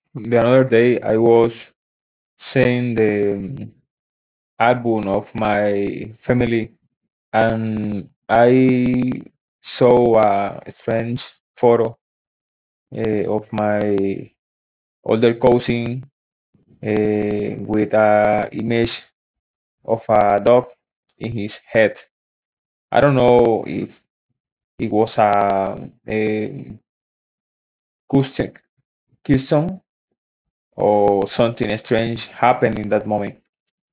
The another day, I was seeing the album of my family, and I saw a strange photo of my older cousin with a image of a dog in his head. I don't know if it was a custom, custom or something strange happened in that moment.